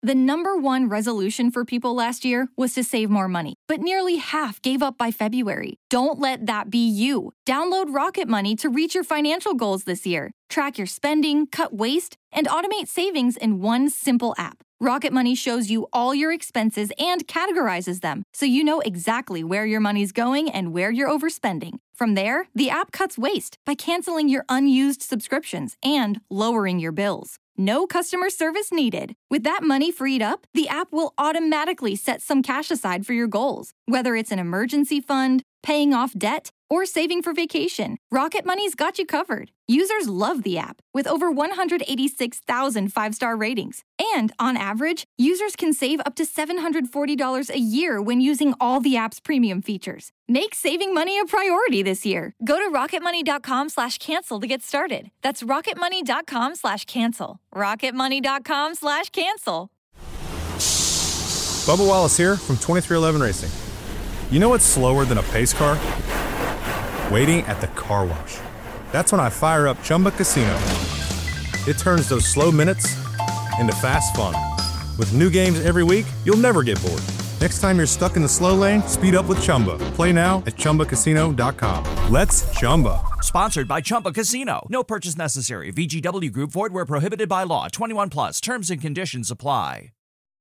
The number one resolution for people last year was to save more money, but nearly half gave up by February. Don't let that be you. Download Rocket Money to reach your financial goals this year. Track your spending, cut waste, and automate savings in one simple app. Rocket Money shows you all your expenses and categorizes them, so you know exactly where your money's going and where you're overspending. From there, the app cuts waste by canceling your unused subscriptions and lowering your bills. No customer service needed. With that money freed up, the app will automatically set some cash aside for your goals. Whether it's an emergency fund, paying off debt, or saving for vacation, Rocket Money's got you covered. Users love the app, with over 186,000 five-star ratings. And on average, users can save up to $740 a year when using all the app's premium features. Make saving money a priority this year. Go to rocketmoney.com/cancel to get started. That's rocketmoney.com/cancel. rocketmoney.com/cancel. Bubba Wallace here from 2311 Racing. You know what's slower than a pace car? Waiting at the car wash. That's when I fire up Chumba Casino. It turns those slow minutes into fast fun. With new games every week, you'll never get bored. Next time you're stuck in the slow lane, speed up with Chumba. Play now at ChumbaCasino.com. Let's Chumba. Sponsored by Chumba Casino. No purchase necessary. VGW Group. Void where prohibited by law. 21 plus. Terms and conditions apply.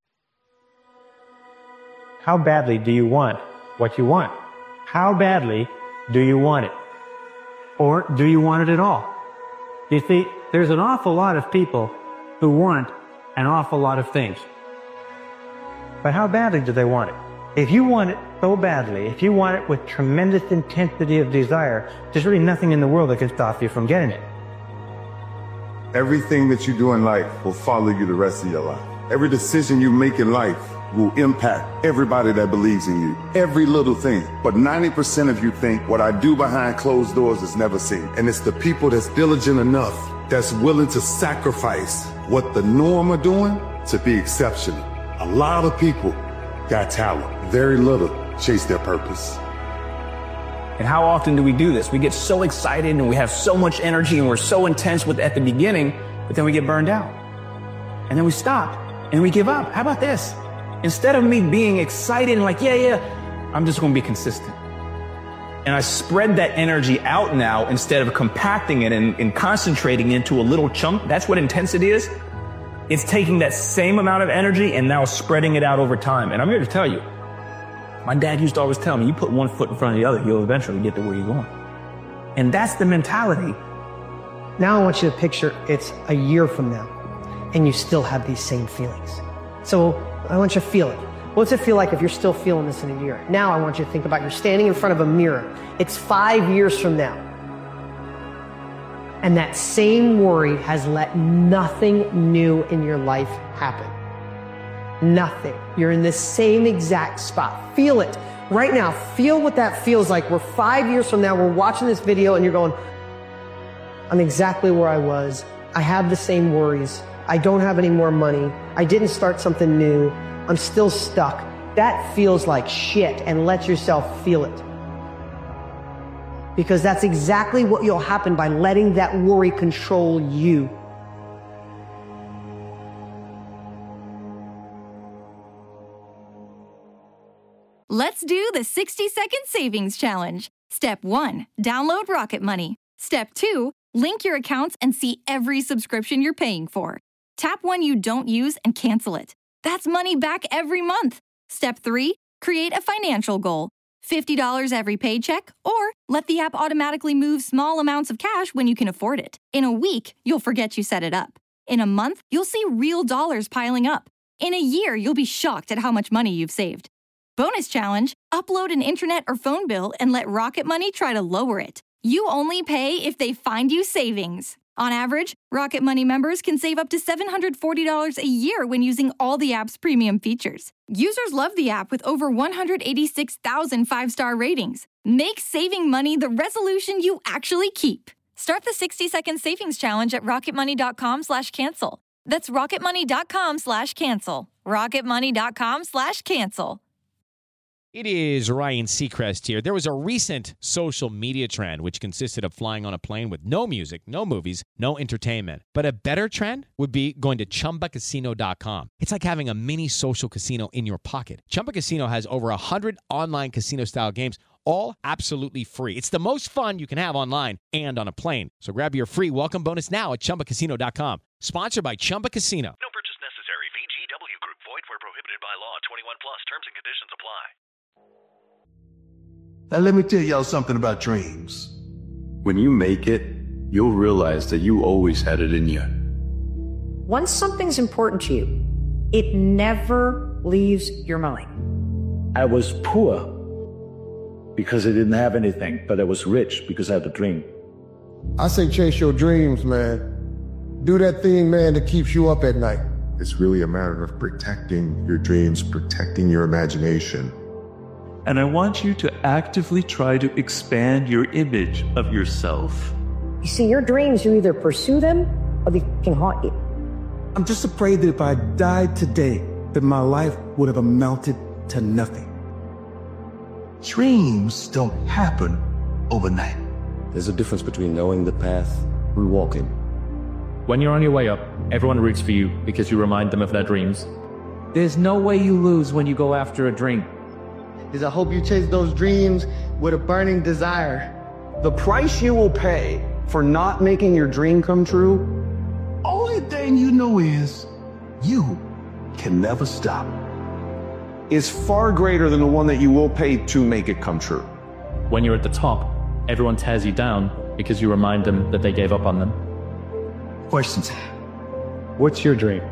How badly do you want what you want? How badly do you want it? Or do you want it at all? You see, there's an awful lot of people who want an awful lot of things. But how badly do they want it? If you want it so badly, if you want it with tremendous intensity of desire, there's really nothing in the world that can stop you from getting it. Everything that you do in life will follow you the rest of your life. Every decision you make in life will impact everybody that believes in you. Every little thing. But 90% of you think what I do behind closed doors is never seen. And it's the people that's diligent enough, that's willing to sacrifice what the norm are doing to be exceptional. A lot of people got talent. Very little chase their purpose. And how often do we do this? We get so excited and we have so much energy and we're so intense at the beginning, but then we get burned out. And then we stop and we give up. How about this? Instead of me being excited and like, yeah, I'm just going to be consistent. And I spread that energy out now instead of compacting it and concentrating into a little chunk. That's what intensity is. It's taking that same amount of energy and now spreading it out over time. And I'm here to tell you, my dad used to always tell me, you put one foot in front of the other, you'll eventually get to where you're going. And that's the mentality. Now I want you to picture it's a year from now and you still have these same feelings. So I want you to feel it. What's it feel like if you're still feeling this in a year? Now I want you to think about you're standing in front of a mirror. It's 5 years from now. And that same worry has let nothing new in your life happen. Nothing. You're in the same exact spot. Feel it. Right now, feel what that feels like. We're 5 years from now, we're watching this video and you're going, I'm exactly where I was. I have the same worries. I don't have any more money. I didn't start something new. I'm still stuck. That feels like shit, and let yourself feel it. Because that's exactly what will happen by letting that worry control you. Let's do the 60-second savings challenge. Step 1, download Rocket Money. Step 2, link your accounts and see every subscription you're paying for. Tap one you don't use and cancel it. That's money back every month. Step 3, create a financial goal. $50 every paycheck, or let the app automatically move small amounts of cash when you can afford it. In a week, you'll forget you set it up. In a month, you'll see real dollars piling up. In a year, you'll be shocked at how much money you've saved. Bonus challenge, upload an internet or phone bill and let Rocket Money try to lower it. You only pay if they find you savings. On average, Rocket Money members can save up to $740 a year when using all the app's premium features. Users love the app with over 186,000 five-star ratings. Make saving money the resolution you actually keep. Start the 60-second savings challenge at rocketmoney.com/cancel. That's rocketmoney.com/cancel. rocketmoney.com/cancel. It is Ryan Seacrest here. There was a recent social media trend which consisted of flying on a plane with no music, no movies, no entertainment. But a better trend would be going to ChumbaCasino.com. It's like having a mini social casino in your pocket. Chumba Casino has over 100 online casino-style games, all absolutely free. It's the most fun you can have online and on a plane. So grab your free welcome bonus now at ChumbaCasino.com. Sponsored by Chumba Casino. No purchase necessary. VGW Group. Void where prohibited by law. 21 plus. Terms and conditions apply. Now let me tell y'all something about dreams. When you make it, you'll realize that you always had it in you. Once something's important to you, it never leaves your mind. I was poor because I didn't have anything, but I was rich because I had a dream. I say chase your dreams, man. Do that thing, man, that keeps you up at night. It's really a matter of protecting your dreams, protecting your imagination. And I want you to actively try to expand your image of yourself. You see, your dreams, you either pursue them or they can haunt you. I'm just afraid that if I died today, that my life would have amounted to nothing. Dreams don't happen overnight. There's a difference between knowing the path and walking. When you're on your way up, everyone roots for you because you remind them of their dreams. There's no way you lose when you go after a dream. I hope you chase those dreams with a burning desire. The price you will pay for not making your dream come true, only thing you know is you can never stop, is far greater than the one that you will pay to make it come true. When you're at the top, everyone tears you down because you remind them that they gave up on them. Questions? What's your dream?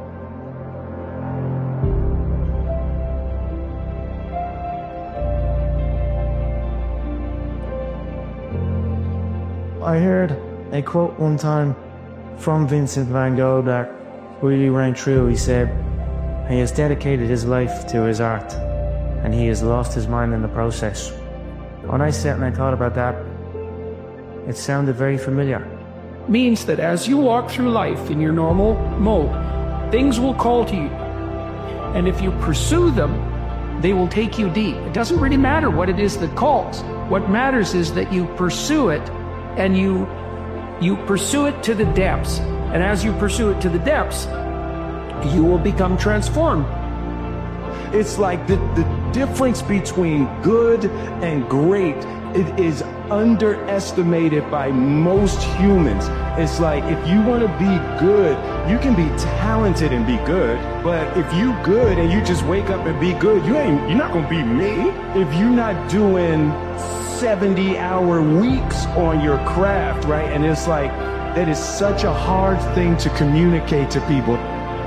I heard a quote one time from Vincent van Gogh that really rang true. He said, he has dedicated his life to his art, and he has lost his mind in the process. When I sat and I thought about that, it sounded very familiar. Means that as you walk through life in your normal mode, things will call to you. And if you pursue them, they will take you deep. It doesn't really matter what it is that calls. What matters is that you pursue it, and you pursue it to the depths. And as you pursue it to the depths, you will become transformed. It's like the difference between good and great, it is underestimated by most humans. It's like, if you want to be good, you can be talented and be good, but if you good and you just wake up and be good, you're not gonna be me. If you're not doing 70-hour weeks on your craft, right? And it's like, that is such a hard thing to communicate to people.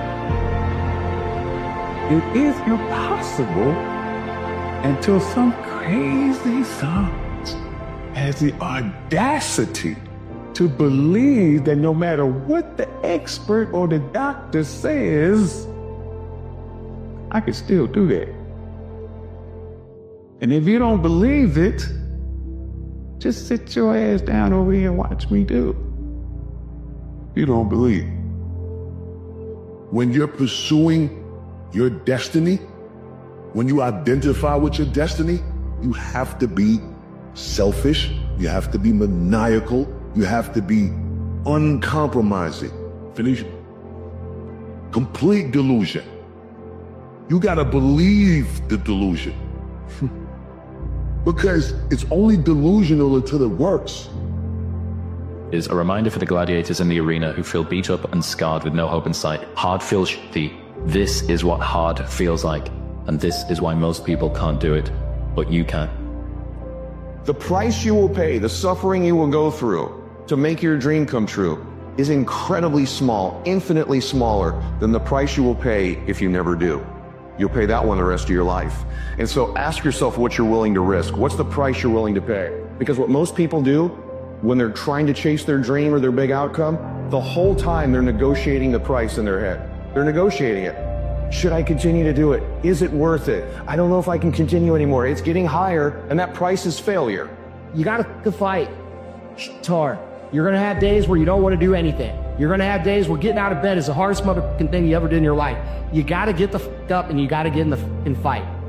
It is impossible until some crazy son has the audacity to believe that no matter what the expert or the doctor says, I can still do that. And if you don't believe it, just sit your ass down over here and watch me do it. You don't believe. When you're pursuing your destiny, when you identify with your destiny, you have to be selfish, you have to be maniacal, you have to be uncompromising. Finish. Complete delusion. You gotta believe the delusion. Because it's only delusional until it works. Is a reminder for the gladiators in the arena who feel beat up and scarred with no hope in sight. Hard feels shitty. This is what hard feels like. And this is why most people can't do it. But you can. The price you will pay, the suffering you will go through to make your dream come true is incredibly small, infinitely smaller than the price you will pay if you never do. You'll pay that one the rest of your life. And so ask yourself what you're willing to risk. What's the price you're willing to pay? Because what most people do when they're trying to chase their dream or their big outcome, the whole time they're negotiating the price in their head. They're negotiating it. Should I continue to do it? Is it worth it? I don't know if I can continue anymore. It's getting higher, and that price is failure. You gotta fight. It's hard. You're gonna have days where you don't want to do anything. You're gonna have days where getting out of bed is the hardest motherfucking thing you ever did in your life. You gotta get the f*** up and you gotta get in the f***ing fight.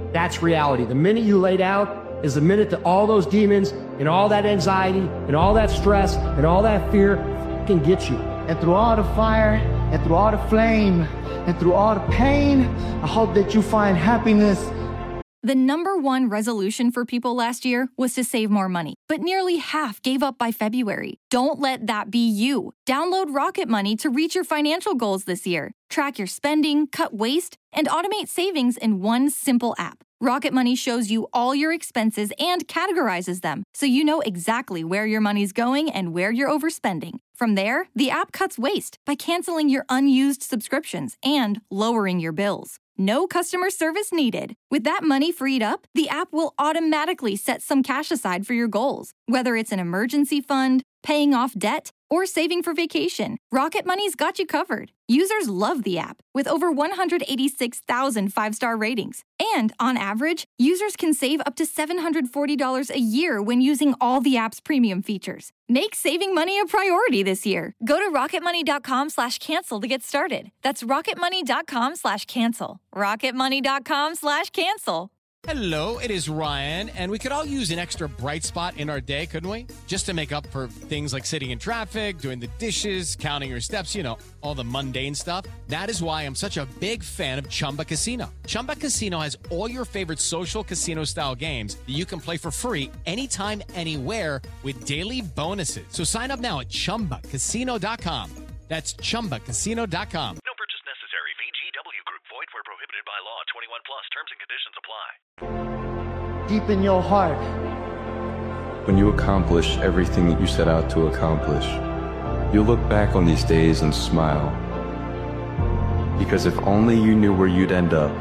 That's reality. The minute you lay down is the minute that all those demons and all that anxiety and all that stress and all that fear can get you. And through all the fire and through all the flame and through all the pain, I hope that you find happiness. The #1 resolution for people last year was to save more money, but nearly half gave up by February. Don't let that be you. Download Rocket Money to reach your financial goals this year. Track your spending, cut waste, and automate savings in one simple app. Rocket Money shows you all your expenses and categorizes them, so you know exactly where your money's going and where you're overspending. From there, the app cuts waste by canceling your unused subscriptions and lowering your bills. No customer service needed. With that money freed up, the app will automatically set some cash aside for your goals, whether it's an emergency fund, paying off debt, or saving for vacation. Rocket Money's got you covered. Users love the app, with over 186,000 five-star ratings. And on average, users can save up to $740 a year when using all the app's premium features. Make saving money a priority this year. Go to rocketmoney.com/cancel to get started. That's rocketmoney.com/cancel. rocketmoney.com/cancel. Hello, it is Ryan, and we could all use an extra bright spot in our day, couldn't we? Just to make up for things like sitting in traffic, doing the dishes, counting your steps, you know, all the mundane stuff. That is why I'm such a big fan of Chumba Casino. Chumba Casino has all your favorite social casino-style games that you can play for free anytime, anywhere with daily bonuses. So sign up now at ChumbaCasino.com. That's ChumbaCasino.com. No purchase necessary. VGW Group. Void where prohibited by law. 21 plus. Terms and conditions apply. Deep in your heart. When you accomplish everything that you set out to accomplish, you'll look back on these days and smile. Because if only you knew where you'd end up,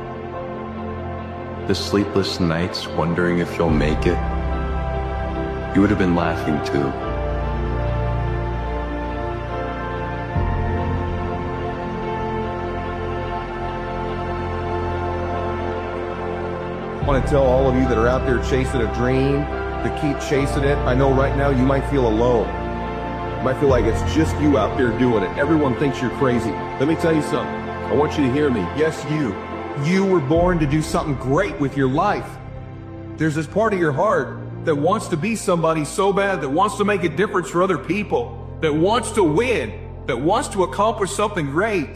the sleepless nights wondering if you'll make it, you would have been laughing too. I want to tell all of you that are out there chasing a dream to keep chasing it. I know right now you might feel alone. You might feel like it's just you out there doing it. Everyone thinks you're crazy. Let me tell you something. I want you to hear me. Yes, you. You were born to do something great with your life. There's this part of your heart that wants to be somebody so bad, that wants to make a difference for other people, that wants to win, that wants to accomplish something great.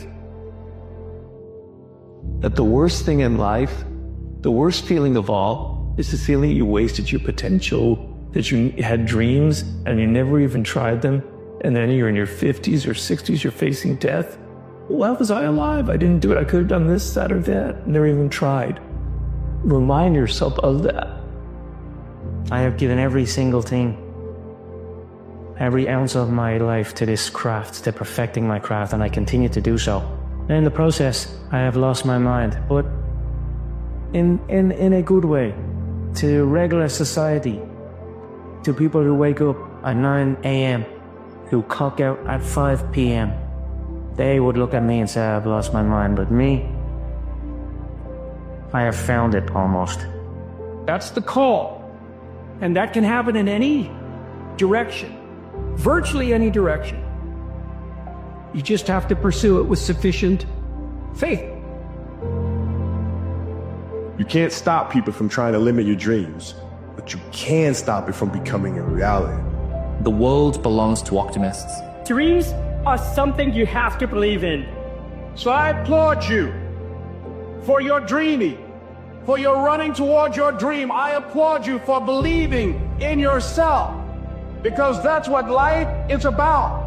That the worst thing in life, the worst feeling of all, is the feeling you wasted your potential, that you had dreams and you never even tried them, and then you're in your 50s or 60s, you're facing death. Why was I alive? I didn't do it. I could have done this, that, or that. Never even tried. Remind yourself of that. I have given every single thing, every ounce of my life to this craft, to perfecting my craft, and I continue to do so. And in the process, I have lost my mind, but in a good way, to regular society, to people who wake up at 9 a.m., who clock out at 5 p.m. They would look at me and say, I've lost my mind, but me, I have found it almost. That's the call. And that can happen in any direction, virtually any direction. You just have to pursue it with sufficient faith. You can't stop people from trying to limit your dreams, but you can stop it from becoming a reality. The world belongs to optimists. Dreams are something you have to believe in. So I applaud you for your dreaming, for your running towards your dream. I applaud you for believing in yourself, because that's what life is about.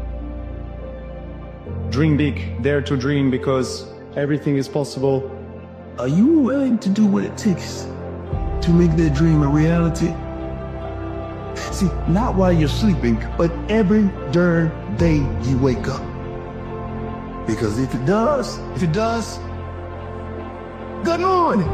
Dream big, dare to dream, because everything is possible. Are you willing to do what it takes to make that dream a reality? See, not while you're sleeping, but every darn day you wake up. Because if it does, good morning.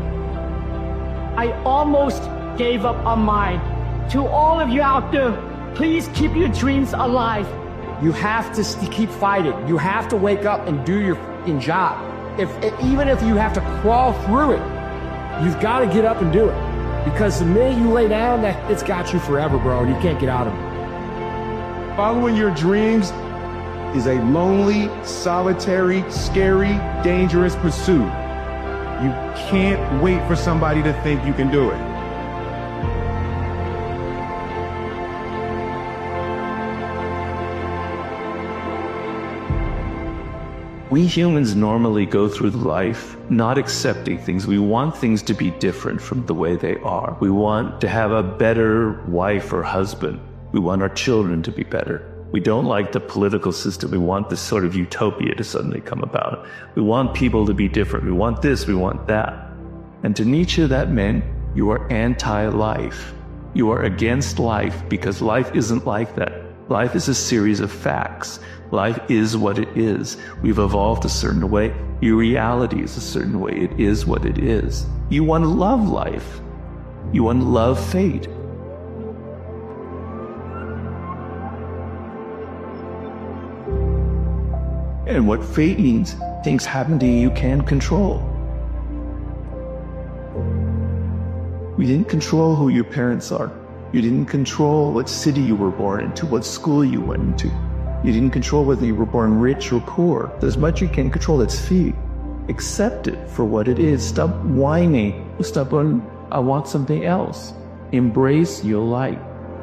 I almost gave up on mine. To all of you out there, please keep your dreams alive. You have to keep fighting. You have to wake up and do your fucking job. Even if you have to crawl through it, you've got to get up and do it. Because the minute you lay down, it's got you forever, bro, and you can't get out of it. Following your dreams is a lonely, solitary, scary, dangerous pursuit. You can't wait for somebody to think you can do it. We humans normally go through life not accepting things. We want things to be different from the way they are. We want to have a better wife or husband. We want our children to be better. We don't like the political system. We want this sort of utopia to suddenly come about. We want people to be different. We want this, we want that. And to Nietzsche, that meant you are anti-life. You are against life because life isn't like that. Life is a series of facts. Life is what it is. We've evolved a certain way. Your reality is a certain way. It is what it is. You want to love life. You want to love fate. And what fate means, things happen to you you can't control. You didn't control who your parents are. You didn't control what city you were born into, what school you went into. You didn't control whether you were born rich or poor. There's much you can't control. That's fate. Accept it for what it is. Stop whining. Stop on, I want something else. Embrace your light.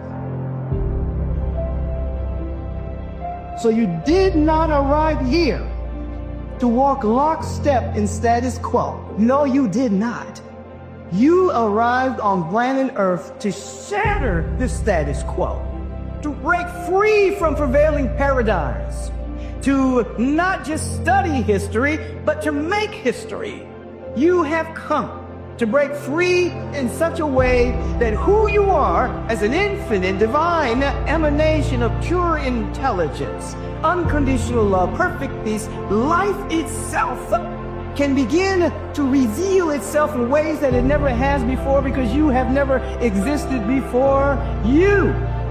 So you did not arrive here to walk lockstep in status quo. No, you did not. You arrived on planet Earth to shatter the status quo, to break free from prevailing paradigms, to not just study history, but to make history. You have come to break free in such a way that who you are as an infinite divine emanation of pure intelligence, unconditional love, perfect peace, life itself can begin to reveal itself in ways that it never has before because you have never existed before you.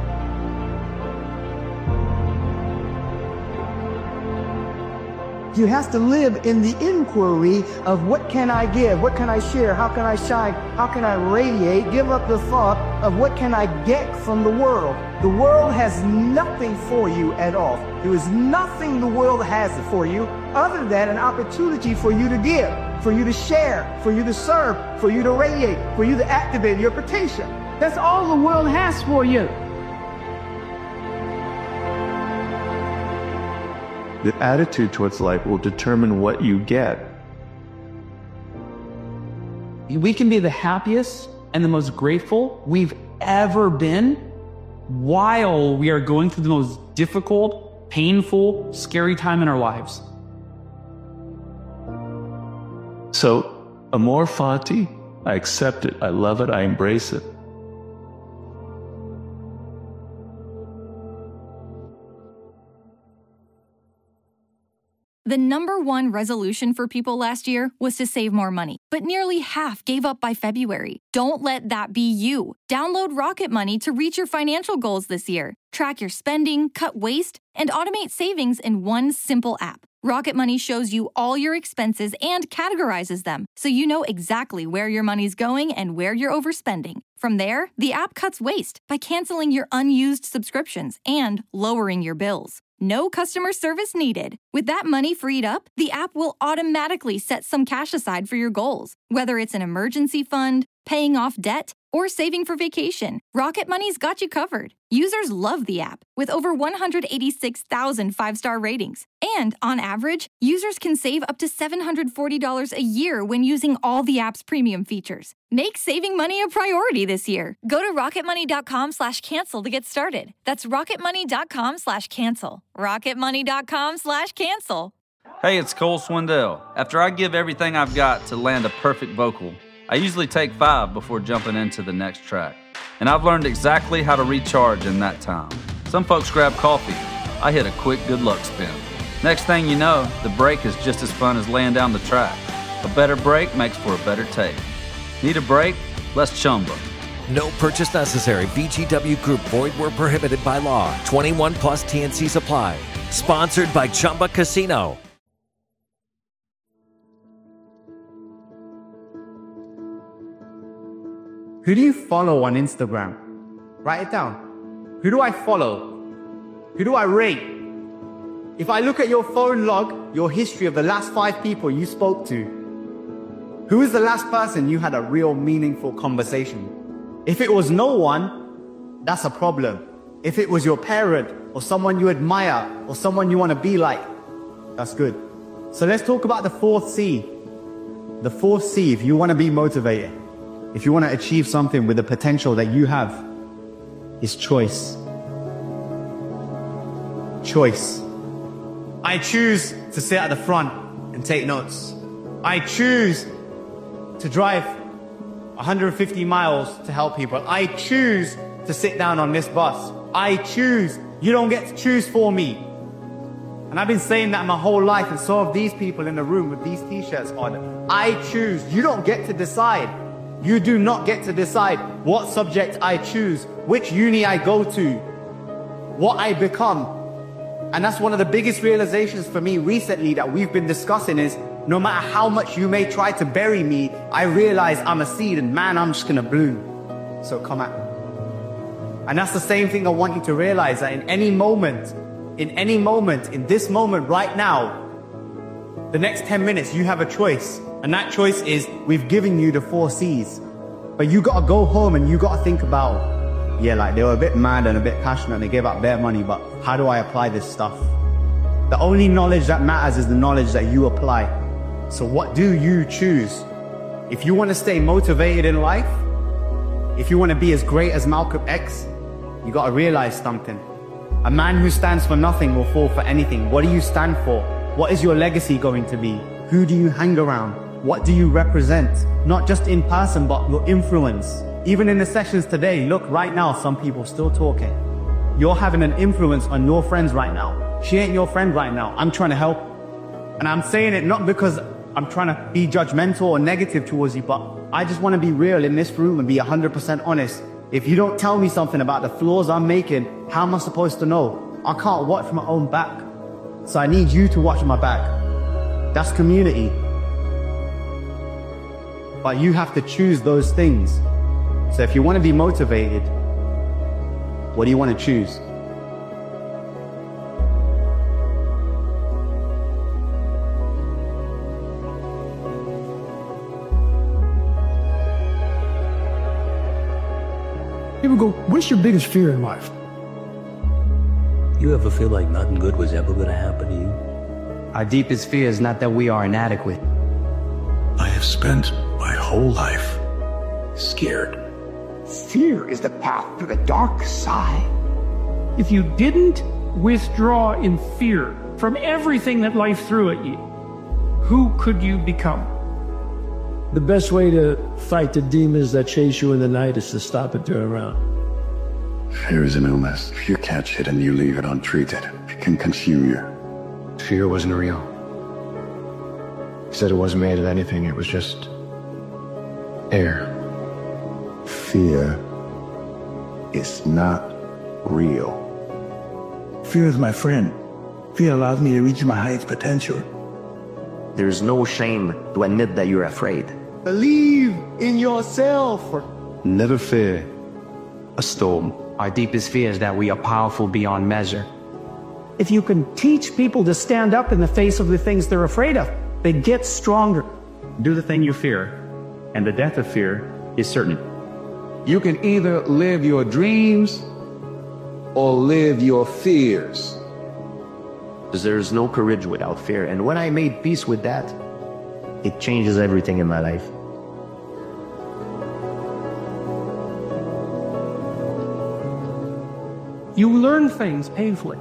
You have to live in the inquiry of what can I give, what can I share, how can I shine, how can I radiate, give up the thought of what can I get from the world. The world has nothing for you at all. There is nothing the world has for you other than an opportunity for you to give, for you to share, for you to serve, for you to radiate, for you to activate your potential. That's all the world has for you. The attitude towards life will determine what you get. We can be the happiest and the most grateful we've ever been while we are going through the most difficult, painful, scary time in our lives. So, amor fati, I accept it, I love it, I embrace it. The #1 resolution for people last year was to save more money, but nearly half gave up by February. Don't let that be you. Download Rocket Money to reach your financial goals this year. Track your spending, cut waste, and automate savings in one simple app. Rocket Money shows you all your expenses and categorizes them, so you know exactly where your money's going and where you're overspending. From there, the app cuts waste by canceling your unused subscriptions and lowering your bills. No customer service needed. With that money freed up, the app will automatically set some cash aside for your goals. Whether it's an emergency fund, paying off debt, or saving for vacation, Rocket Money's got you covered. Users love the app, with over 186,000 five-star ratings. And on average, users can save up to $740 a year when using all the app's premium features. Make saving money a priority this year. Go to rocketmoney.com/cancel to get started. That's rocketmoney.com/cancel. rocketmoney.com/cancel. Hey, it's Cole Swindell. After I give everything I've got to land a perfect vocal, I usually take 5 before jumping into the next track. And I've learned exactly how to recharge in that time. Some folks grab coffee. I hit a quick good luck spin. Next thing you know, the break is just as fun as laying down the track. A better break makes for a better take. Need a break? Let's chumba. No purchase necessary. VGW Group. Void where prohibited by law. 21 plus TNC Supply. Sponsored by Chumba Casino. Who do you follow on Instagram? Write it down. Who do I follow? Who do I rate? If I look at your phone log, your history of the last 5 people you spoke to, Who is the last person you had a real meaningful conversation? If it was no one, that's a problem. If it was your parent or someone you admire or someone you want to be like, that's good. So let's talk about the fourth C. The fourth C, if you want to be motivated, if you want to achieve something with the potential that you have, is choice. Choice. I choose to sit at the front and take notes. I choose to drive 150 miles to help people. I choose to sit down on this bus. I choose. You don't get to choose for me. And I've been saying that my whole life, and so have these people in the room with these t-shirts on. I choose. You don't get to decide. You do not get to decide what subject I choose, which uni I go to, what I become. And that's one of the biggest realizations for me recently that we've been discussing is, no matter how much you may try to bury me, I realize I'm a seed and man, I'm just gonna bloom. So come at me. And that's the same thing I want you to realize, that in any moment, in this moment right now, the next 10 minutes, you have a choice. And that choice is, we've given you the 4 C's. But you gotta go home and you gotta think about, yeah, like they were a bit mad and a bit passionate and they gave up their money, but how do I apply this stuff? The only knowledge that matters is the knowledge that you apply. So what do you choose? If you want to stay motivated in life, if you want to be as great as Malcolm X, you got to realize something. A man who stands for nothing will fall for anything. What do you stand for? What is your legacy going to be? Who do you hang around? What do you represent? Not just in person, but your influence. Even in the sessions today, look, right now, some people still talking. You're having an influence on your friends right now. She ain't your friend right now. I'm trying to help. And I'm saying it not because I'm trying to be judgmental or negative towards you, but I just want to be real in this room and be 100% honest. If you don't tell me something about the flaws I'm making, how am I supposed to know? I can't watch my own back. So I need you to watch my back. That's community. But you have to choose those things. So if you want to be motivated, what do you want to choose? People go, what's your biggest fear in life? You ever feel like nothing good was ever going to happen to you? Our deepest fear is not that we are inadequate. I have spent my whole life scared. Fear is the path to the dark side. If you didn't withdraw in fear from everything that life threw at you, who could you become? The best way to fight the demons that chase you in the night is to stop and turn around. Fear is an illness. If you catch it and you leave it untreated, it can consume you. Fear wasn't real. He said it wasn't made of anything, it was just air. Fear is not real. Fear is my friend. Fear allows me to reach my highest potential. There's no shame to admit that you're afraid. Believe in yourself. Never fear a storm. Our deepest fear is that we are powerful beyond measure. If you can teach people to stand up in the face of the things they're afraid of, they get stronger. Do the thing you fear, and the death of fear is certain. You can either live your dreams or live your fears. There's no courage without fear, and when I made peace with that, it changes everything in my life. You learn things painfully.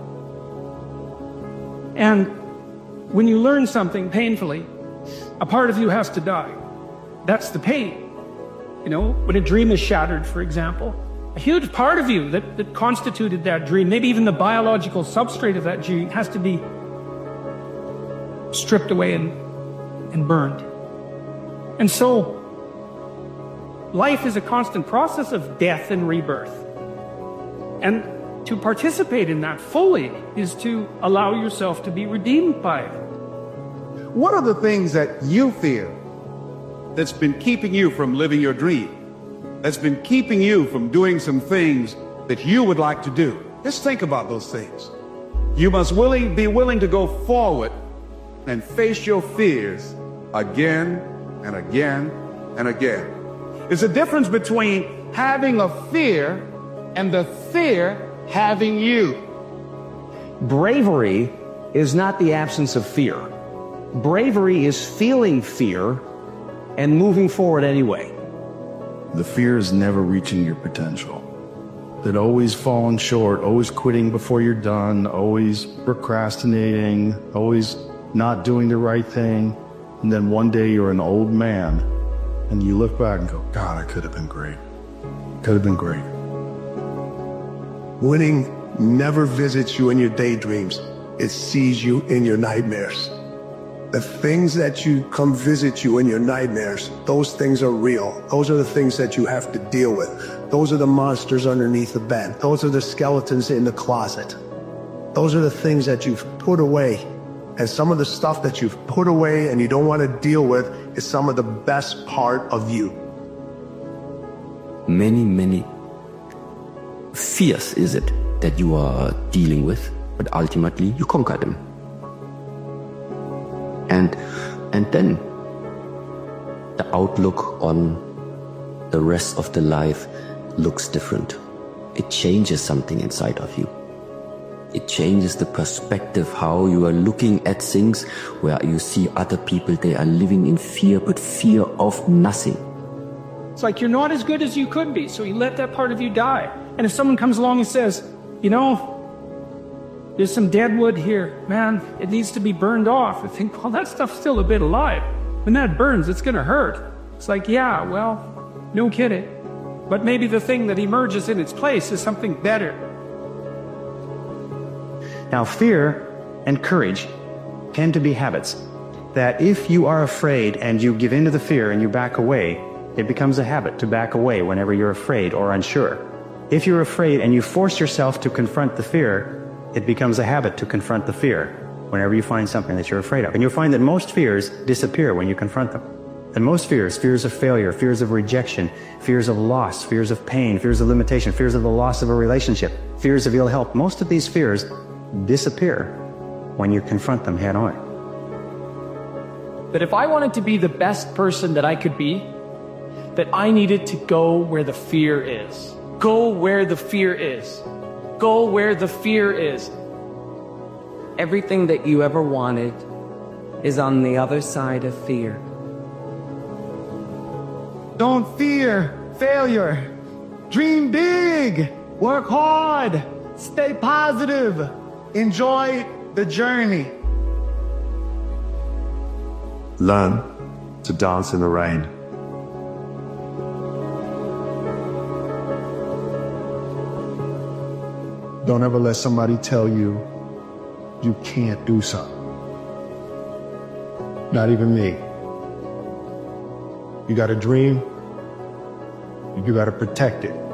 And when you learn something painfully, a part of you has to die. That's the pain. You know, when a dream is shattered, for example, a huge part of you that constituted that dream, maybe even the biological substrate of that dream, has to be stripped away and burned. And so, life is a constant process of death and rebirth. And to participate in that fully is to allow yourself to be redeemed by it. What are the things that you fear that's been keeping you from living your dream? That's been keeping you from doing some things that you would like to do? Just think about those things. You must be willing to go forward and face your fears again and again and again. There's a difference between having a fear and the fear having you. Bravery is not the absence of fear. Bravery is feeling fear and moving forward anyway. The fear is never reaching your potential. That always falling short, always quitting before you're done, always procrastinating, always not doing the right thing. And then one day you're an old man and you look back and go, God, I could have been great. Could have been great. Winning never visits you in your daydreams. It sees you in your nightmares. The things that you come visit you in your nightmares, those things are real. Those are the things that you have to deal with. Those are the monsters underneath the bed. Those are the skeletons in the closet. Those are the things that you've put away. And some of the stuff that you've put away and you don't want to deal with is some of the best part of you. Many fears is it that you are dealing with, but ultimately you conquer them. And then the outlook on the rest of the life looks different. It changes something inside of you. It changes the perspective, how you are looking at things, where you see other people, they are living in fear, but fear of nothing. It's like you're not as good as you could be, so you let that part of you die. And if someone comes along and says, you know, there's some dead wood here, man, it needs to be burned off. I think, well, that stuff's still a bit alive. When that burns, it's gonna hurt. It's like, yeah, well, no kidding. But maybe the thing that emerges in its place is something better. Now, fear and courage tend to be habits. That if you are afraid and you give in to the fear and you back away, it becomes a habit to back away whenever you're afraid or unsure. If you're afraid and you force yourself to confront the fear, it becomes a habit to confront the fear whenever you find something that you're afraid of. And you'll find that most fears disappear when you confront them. And most fears, fears of failure, fears of rejection, fears of loss, fears of pain, fears of limitation, fears of the loss of a relationship, fears of ill health, most of these fears disappear when you confront them head on. That if I wanted to be the best person that I could be, that I needed to go where the fear is. Go where the fear is. Go where the fear is. Everything that you ever wanted is on the other side of fear. Don't fear failure. Dream big. Work hard. Stay positive. Enjoy the journey. Learn to dance in the rain. Don't ever let somebody tell you you can't do something. Not even me. You got a dream, you got to protect it.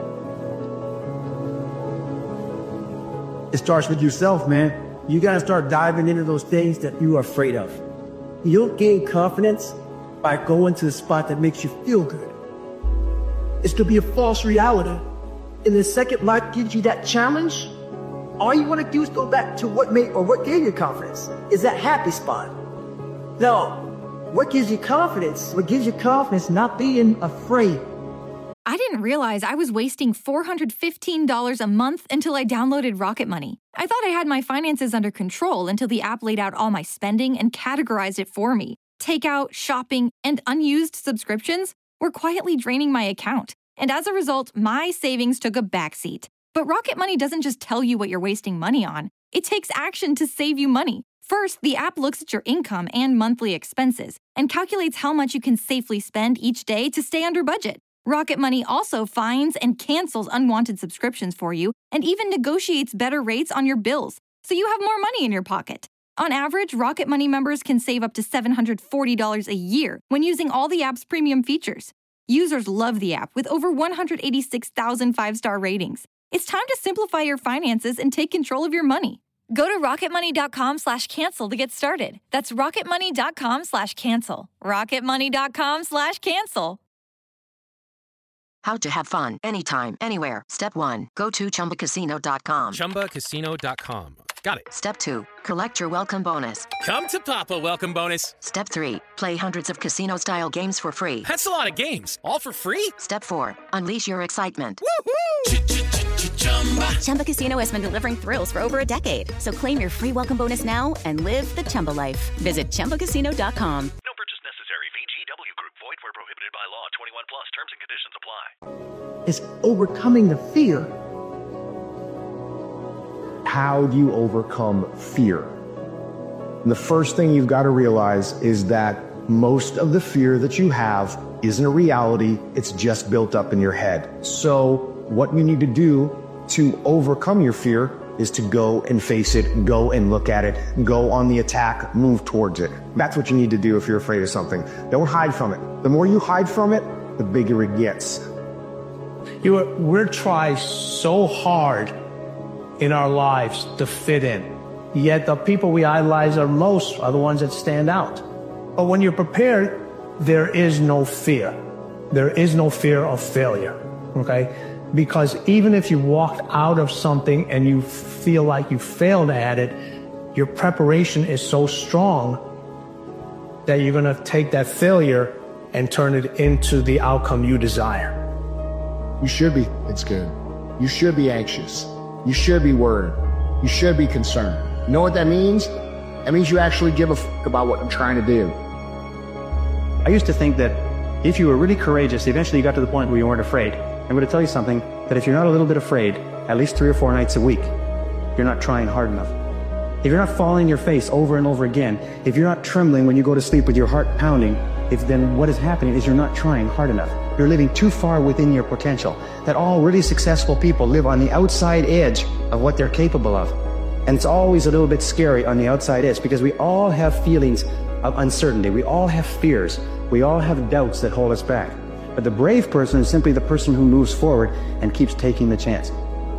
It starts with yourself, man. You gotta start diving into those things that you are afraid of. You'll gain confidence by going to the spot that makes you feel good. It's to be a false reality. And the second life gives you that challenge, all you want to do is go back to what gave you confidence, is that happy spot. Now, what gives you confidence? What gives you confidence? Not being afraid. I didn't realize I was wasting $415 a month until I downloaded Rocket Money. I thought I had my finances under control until the app laid out all my spending and categorized it for me. Takeout, shopping, and unused subscriptions were quietly draining my account. And as a result, my savings took a backseat. But Rocket Money doesn't just tell you what you're wasting money on. It takes action to save you money. First, the app looks at your income and monthly expenses and calculates how much you can safely spend each day to stay under budget. Rocket Money also finds and cancels unwanted subscriptions for you and even negotiates better rates on your bills, so you have more money in your pocket. On average, Rocket Money members can save up to $740 a year when using all the app's premium features. Users love the app with over 186,000 five-star ratings. It's time to simplify your finances and take control of your money. Go to rocketmoney.com/cancel to get started. That's rocketmoney.com/cancel. rocketmoney.com/cancel. How to have fun anytime, anywhere. Step 1. Go to ChumbaCasino.com. ChumbaCasino.com. Got it. Step 2, collect your welcome bonus. Come to Papa welcome bonus. Step 3, play hundreds of casino-style games for free. That's a lot of games. All for free? Step 4, unleash your excitement. Chumba Casino has been delivering thrills for over a decade. So claim your free welcome bonus now and live the Chumba life. Visit ChumbaCasino.com. No purchase necessary. VGW Group. Void where prohibited by law. 21 plus. Terms and conditions apply. It's overcoming the fear. How do you overcome fear? And the first thing you've got to realize is that most of the fear that you have isn't a reality. It's just built up in your head. So what you need to do to overcome your fear is to go and face it, go and look at it, go on the attack, move towards it. That's what you need to do if you're afraid of something. Don't hide from it. The more you hide from it, the bigger it gets. We're trying so hard in our lives to fit in. Yet the people we idolize are the ones that stand out. But when you're prepared, there is no fear. There is no fear of failure, okay? Because even if you walked out of something and you feel like you failed at it, your preparation is so strong that you're gonna take that failure and turn it into the outcome you desire. You should be scared. You should be anxious. You should be worried. You should be concerned. You know what that means? That means you actually give a fuck about what I'm trying to do. I used to think that if you were really courageous, eventually you got to the point where you weren't afraid. I'm going to tell you something, that if you're not a little bit afraid, at least 3 or 4 nights a week, you're not trying hard enough. If you're not falling on your face over and over again, if you're not trembling when you go to sleep with your heart pounding, then what is happening is you're not trying hard enough. You're living too far within your potential. That all really successful people live on the outside edge of what they're capable of. And it's always a little bit scary on the outside edge because we all have feelings of uncertainty. We all have fears. We all have doubts that hold us back. But the brave person is simply the person who moves forward and keeps taking the chance.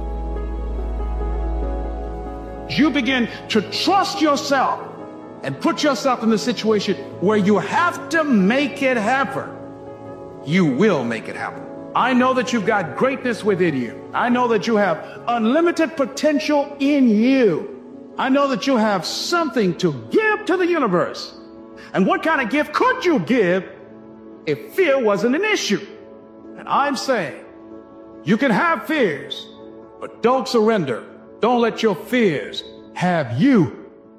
You begin to trust yourself and put yourself in the situation where you have to make it happen. You will make it happen. I know that you've got greatness within you. I know that you have unlimited potential in you. I know that you have something to give to the universe. And what kind of gift could you give if fear wasn't an issue? And I'm saying, you can have fears, but don't surrender. Don't let your fears have you.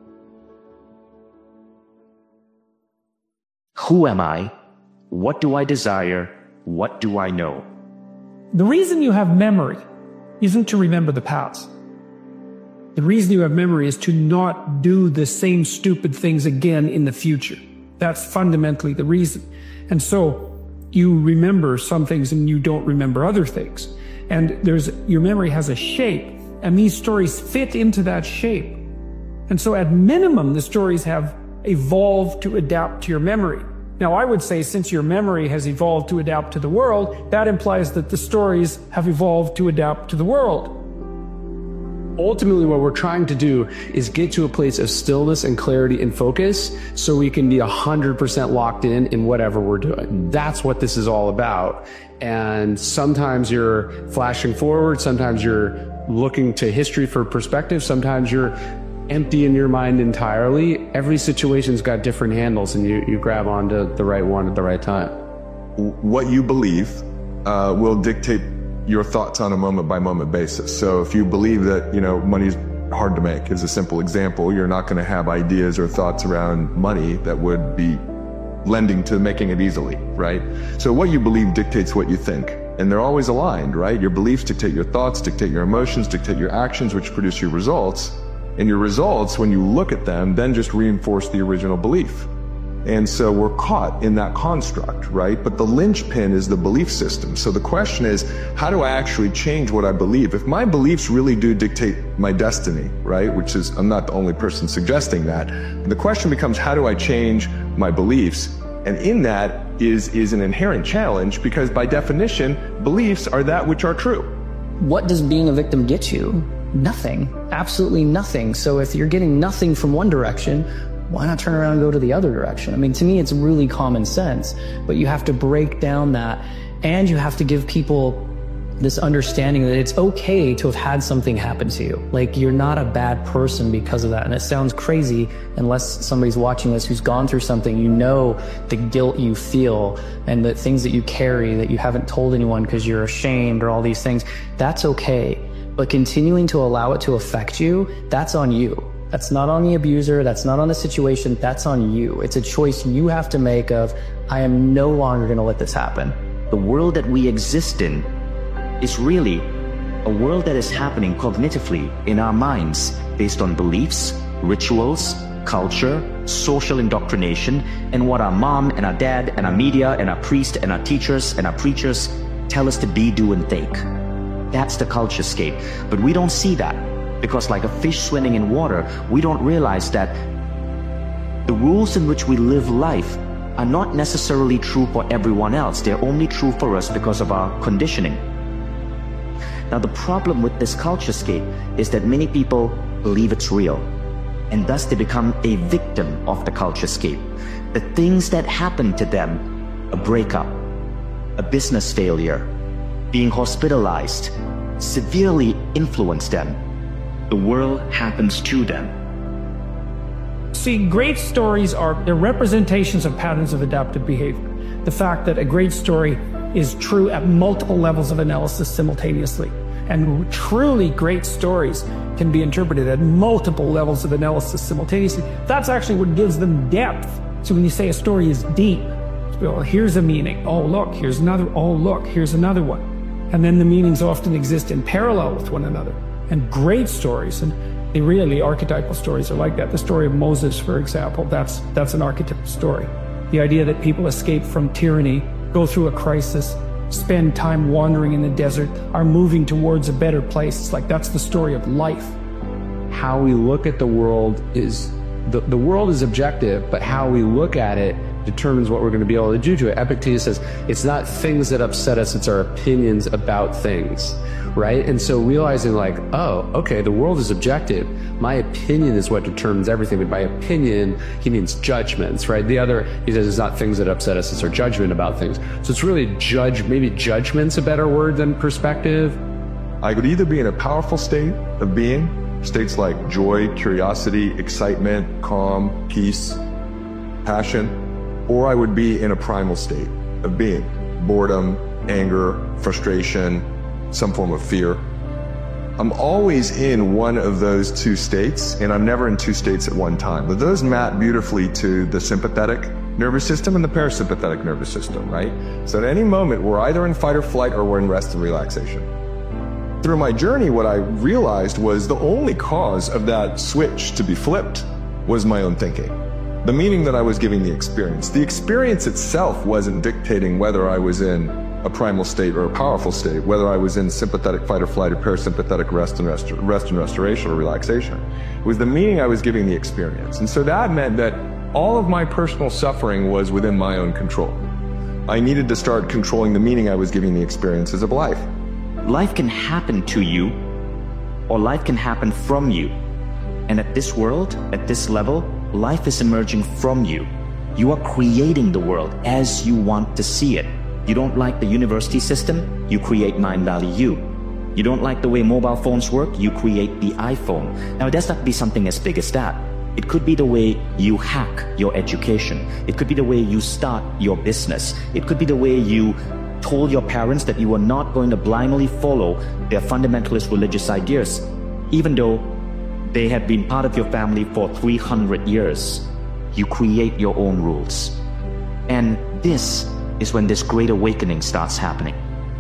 Who am I? What do I desire? What do I know? The reason you have memory isn't to remember the past. The reason you have memory is to not do the same stupid things again in the future. That's fundamentally the reason. And so you remember some things and you don't remember other things. And your memory has a shape, and these stories fit into that shape. And so at minimum, the stories have evolved to adapt to your memory. Now, I would say since your memory has evolved to adapt to the world, that implies that the stories have evolved to adapt to the world. Ultimately, what we're trying to do is get to a place of stillness and clarity and focus so we can be 100% locked in whatever we're doing. That's what this is all about. And sometimes you're flashing forward, sometimes you're looking to history for perspective, sometimes you're empty in your mind entirely. Every situation's got different handles, and you grab onto the right one at the right time. What you believe will dictate your thoughts on a moment-by-moment basis. So if you believe that, money's hard to make, as a simple example, you're not going to have ideas or thoughts around money that would be lending to making it easily, right? So what you believe dictates what you think. And they're always aligned, right? Your beliefs dictate your thoughts, dictate your emotions, dictate your actions, which produce your results. And your results, when you look at them, then just reinforce the original belief. And so we're caught in that construct, right? But the linchpin is the belief system. So the question is, how do I actually change what I believe? If my beliefs really do dictate my destiny, right? Which is, I'm not the only person suggesting that. The question becomes, how do I change my beliefs? And in that is an inherent challenge, because by definition, beliefs are that which are true. What does being a victim get you? Nothing. Absolutely nothing. So if you're getting nothing from one direction, why not turn around and go to the other direction? I mean, to me, it's really common sense, but you have to break down that, and you have to give people this understanding that it's okay to have had something happen to you. Like, you're not a bad person because of that. And it sounds crazy unless somebody's watching this who's gone through something. You know the guilt you feel and the things that you carry that you haven't told anyone because you're ashamed or all these things. That's okay. But continuing to allow it to affect you, that's on you. That's not on the abuser. That's not on the situation. That's on you. It's a choice you have to make of, I am no longer going to let this happen. The world that we exist in is really a world that is happening cognitively in our minds based on beliefs, rituals, culture, social indoctrination, and what our mom and our dad and our media and our priest and our teachers and our preachers tell us to be, do, and think. That's the culturescape. But we don't see that because, like a fish swimming in water, we don't realize that the rules in which we live life are not necessarily true for everyone else. They're only true for us because of our conditioning. Now, the problem with this culturescape is that many people believe it's real, and thus they become a victim of the culturescape. The things that happen to them, a breakup, a business failure, being hospitalized, severely influence them. The world happens to them. See, great stories they're representations of patterns of adaptive behavior. The fact that a great story is true at multiple levels of analysis simultaneously. And truly great stories can be interpreted at multiple levels of analysis simultaneously. That's actually what gives them depth. So when you say a story is deep, well, here's a meaning. Oh, look, here's another. Oh, look, here's another one. And then the meanings often exist in parallel with one another. And great stories, and they really, archetypal stories are like that. The story of Moses, for example, that's an archetypal story. The idea that people escape from tyranny, go through a crisis, spend time wandering in the desert, are moving towards a better place. It's like, that's the story of life. How we look at the world is, the world is objective, but how we look at it determines what we're going to be able to do to it. Epictetus says, it's not things that upset us, it's our opinions about things, right? And so realizing like, oh, okay, the world is objective. My opinion is what determines everything. But by opinion, he means judgments, right? The other, he says, it's not things that upset us, it's our judgment about things. So it's really maybe judgment's a better word than perspective. I could either be in a powerful state of being, states like joy, curiosity, excitement, calm, peace, passion, or I would be in a primal state of being, boredom, anger, frustration, some form of fear. I'm always in one of those two states, and I'm never in two states at one time. But those map beautifully to the sympathetic nervous system and the parasympathetic nervous system, right? So at any moment, we're either in fight or flight or we're in rest and relaxation. Through my journey, what I realized was the only cause of that switch to be flipped was my own thinking. The meaning that I was giving the experience. The experience itself wasn't dictating whether I was in a primal state or a powerful state, whether I was in sympathetic fight or flight or parasympathetic rest and restoration or relaxation. It was the meaning I was giving the experience. And so that meant that all of my personal suffering was within my own control. I needed to start controlling the meaning I was giving the experiences of life. Life can happen to you, or life can happen from you. And at this world, at this level, life is emerging from you. You are creating the world as you want to see it. You don't like the university system, you create Mind Valley U. You don't like the way mobile phones work, you create the iPhone. Now, it does not be something as big as that. It could be the way you hack your education. It could be the way you start your business. It could be the way you told your parents that you were not going to blindly follow their fundamentalist religious ideas, even though they have been part of your family for 300 years. You create your own rules. And this is when this great awakening starts happening.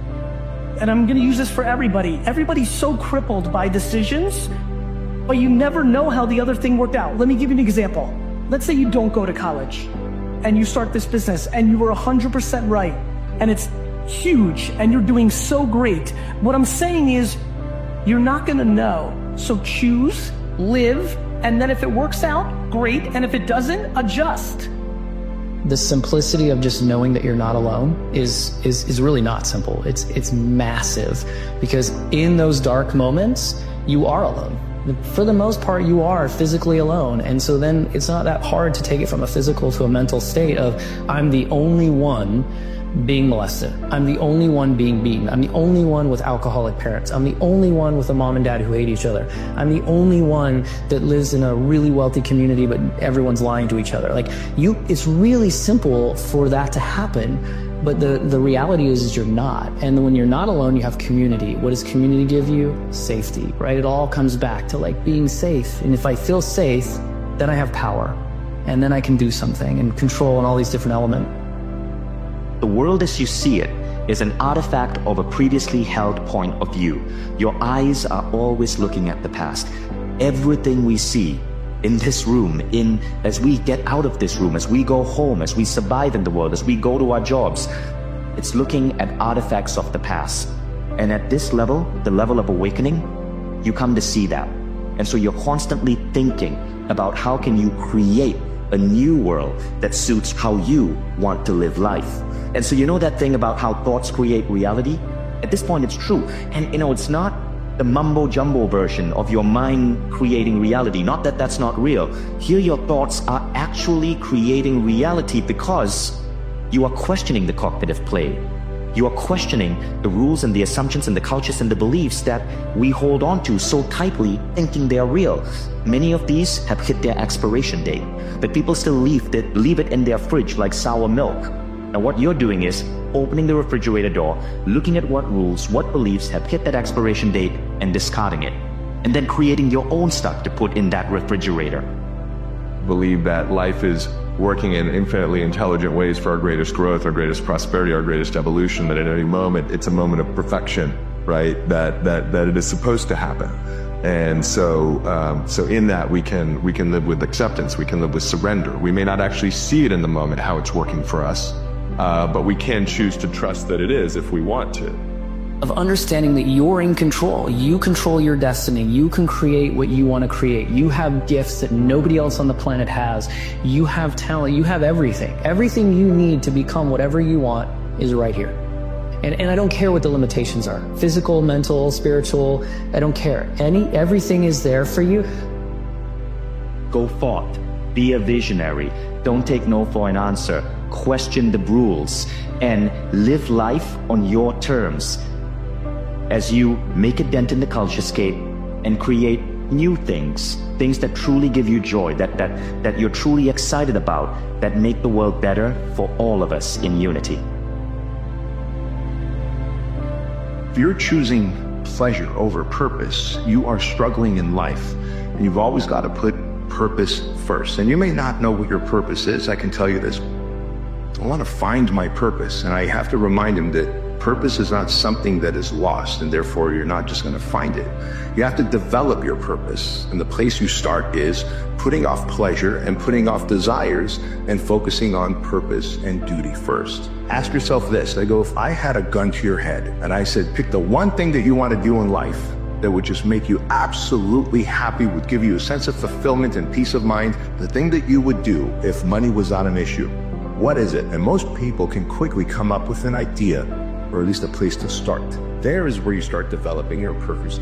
And I'm going to use this for everybody. Everybody's so crippled by decisions, but you never know how the other thing worked out. Let me give you an example. Let's say you don't go to college and you start this business and you were 100% right and it's huge and you're doing so great. What I'm saying is you're not going to know. So choose, live, and then if it works out, great. And if it doesn't, adjust. The simplicity of just knowing that you're not alone is really not simple. It's massive, because in those dark moments, you are alone. For the most part, you are physically alone. And so then it's not that hard to take it from a physical to a mental state of, I'm the only one being molested. I'm the only one being beaten. I'm the only one with alcoholic parents. I'm the only one with a mom and dad who hate each other. I'm the only one that lives in a really wealthy community, but everyone's lying to each other. Like, it's really simple for that to happen, but the reality is you're not. And when you're not alone, you have community. What does community give you? Safety, right? It all comes back to like being safe. And if I feel safe, then I have power. And then I can do something and control and all these different elements. The world as you see it is an artifact of a previously held point of view. Your eyes are always looking at the past. Everything we see in this room, as we get out of this room, as we go home, as we survive in the world, as we go to our jobs, it's looking at artifacts of the past. And at this level, the level of awakening, you come to see that. And so you're constantly thinking about how can you create a new world that suits how you want to live life. And so you know that thing about how thoughts create reality? At this point, it's true. And it's not the mumbo-jumbo version of your mind creating reality. Not that that's not real. Here your thoughts are actually creating reality because you are questioning the cognitive play. You are questioning the rules and the assumptions and the cultures and the beliefs that we hold on to so tightly, thinking they are real. Many of these have hit their expiration date, but people still leave it in their fridge like sour milk. Now what you're doing is opening the refrigerator door, looking at what rules, what beliefs have hit that expiration date and discarding it. And then creating your own stuff to put in that refrigerator. Believe that life is working in infinitely intelligent ways for our greatest growth, our greatest prosperity, our greatest evolution, that at any moment it's a moment of perfection, right? That it is supposed to happen. And so in that we can live with acceptance, we can live with surrender. We may not actually see it in the moment how it's working for us, but we can choose to trust that it is if we want to. Of understanding that you're in control. You control your destiny. You can create what you want to create. You have gifts that nobody else on the planet has. You have talent. You have everything. Everything you need to become whatever you want is right here. And I don't care what the limitations are. Physical, mental, spiritual, I don't care. Everything is there for you. Go forth. Be a visionary. Don't take no for an answer. Question the rules and live life on your terms. As you make a dent in the culturescape and create new things that truly give you joy, that you're truly excited about, that make the world better for all of us in unity. If you're choosing pleasure over purpose, you are struggling in life. And you've always got to put purpose first. And you may not know what your purpose is. I can tell you this. I want to find my purpose. And I have to remind him that purpose is not something that is lost, and therefore you're not just going to find it. You have to develop your purpose. And the place you start is putting off pleasure and putting off desires and focusing on purpose and duty first. Ask yourself this. I go, if I had a gun to your head and I said, pick the one thing that you want to do in life that would just make you absolutely happy, would give you a sense of fulfillment and peace of mind, the thing that you would do if money was not an issue, what is it? And most people can quickly come up with an idea, or at least a place to start. There is where you start developing your purpose.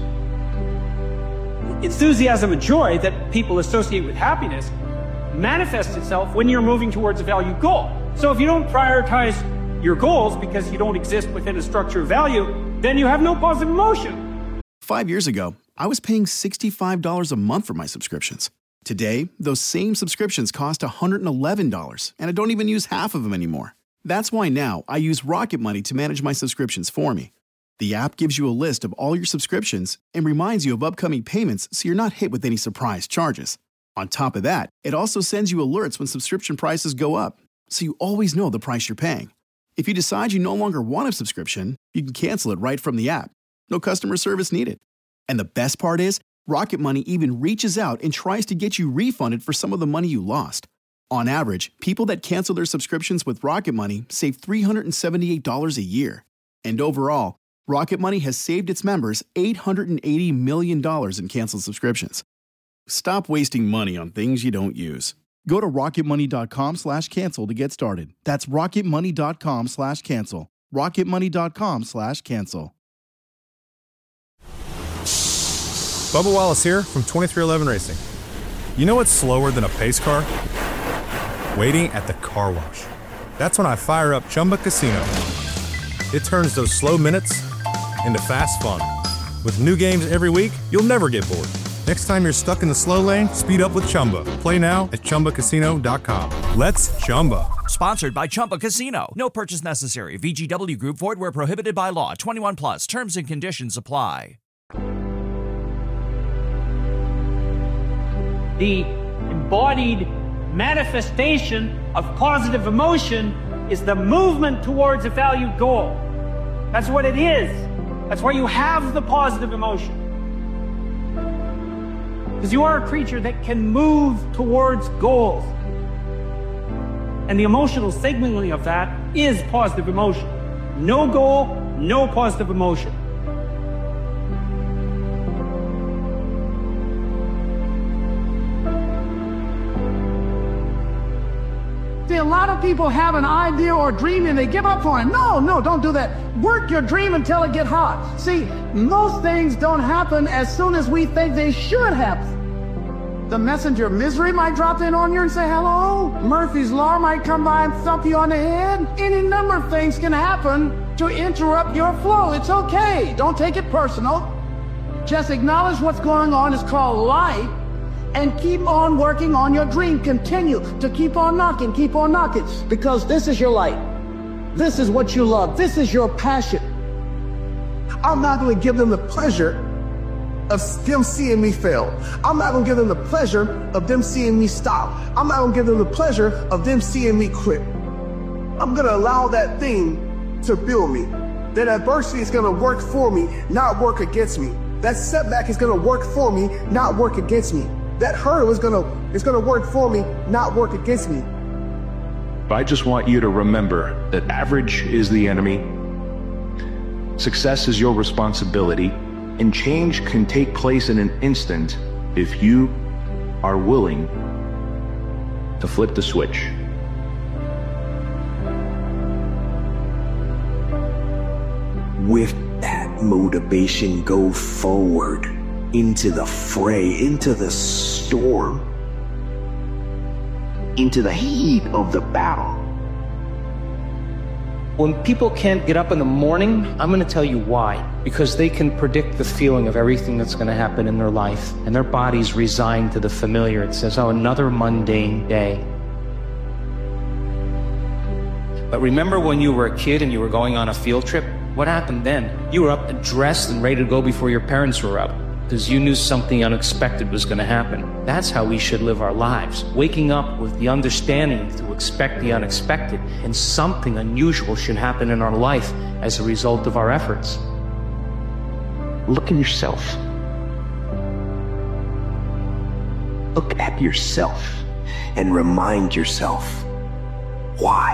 Enthusiasm and joy that people associate with happiness manifests itself when you're moving towards a valued goal. So if you don't prioritize your goals because you don't exist within a structure of value, then you have no positive emotion. 5 years ago, I was paying $65 a month for my subscriptions. Today, those same subscriptions cost $111, and I don't even use half of them anymore. That's why now I use Rocket Money to manage my subscriptions for me. The app gives you a list of all your subscriptions and reminds you of upcoming payments so you're not hit with any surprise charges. On top of that, it also sends you alerts when subscription prices go up, so you always know the price you're paying. If you decide you no longer want a subscription, you can cancel it right from the app. No customer service needed. And the best part is, Rocket Money even reaches out and tries to get you refunded for some of the money you lost. On average, people that cancel their subscriptions with Rocket Money save $378 a year. And overall, Rocket Money has saved its members $880 million in canceled subscriptions. Stop wasting money on things you don't use. Go to rocketmoney.com/cancel to get started. That's rocketmoney.com/cancel. rocketmoney.com/cancel. Bubba Wallace here from 2311 Racing. You know what's slower than a pace car? Waiting at the car wash. That's when I fire up Chumba Casino. It turns those slow minutes into fast fun. With new games every week, you'll never get bored. Next time you're stuck in the slow lane, speed up with Chumba. Play now at ChumbaCasino.com. Let's Chumba. Sponsored by Chumba Casino. No purchase necessary. VGW Group. Void where prohibited by law. 21 plus. Terms and conditions apply. The embodied manifestation of positive emotion is the movement towards a valued goal. That's what it is. That's why you have the positive emotion. Because you are a creature that can move towards goals. And the emotional signaling of that is positive emotion. No goal, no positive emotion. See, a lot of people have an idea or dream and they give up on it. No, don't do that. Work your dream until it gets hot. See, most things don't happen as soon as we think they should happen. The messenger of misery might drop in on you and say hello. Murphy's Law might come by and thump you on the head. Any number of things can happen to interrupt your flow. It's okay. Don't take it personal. Just acknowledge what's going on. It's called life. And keep on working on your dream. Continue to keep on knocking, because this is your light. This is what you love. This is your passion. I'm not going to give them the pleasure of them seeing me fail. I'm not going to give them the pleasure of them seeing me stop. I'm not going to give them the pleasure of them seeing me quit. I'm going to allow that thing to build me. That adversity is going to work for me, not work against me. That setback is going to work for me, not work against me. That hurdle is gonna work for me, not work against me. I just want you to remember that average is the enemy, success is your responsibility, and change can take place in an instant if you are willing to flip the switch. With that motivation, go forward. Into the fray, into the storm, into the heat of the battle. When people can't get up in the morning, I'm going to tell you why. Because they can predict the feeling of everything that's going to happen in their life, and their body's resigned to the familiar. It says, oh, another mundane day. But remember when you were a kid and you were going on a field trip? What happened then? You were up and dressed and ready to go before your parents were up, because you knew something unexpected was going to happen. That's how we should live our lives, waking up with the understanding to expect the unexpected, and something unusual should happen in our life as a result of our efforts. Look at yourself. Look at yourself and remind yourself why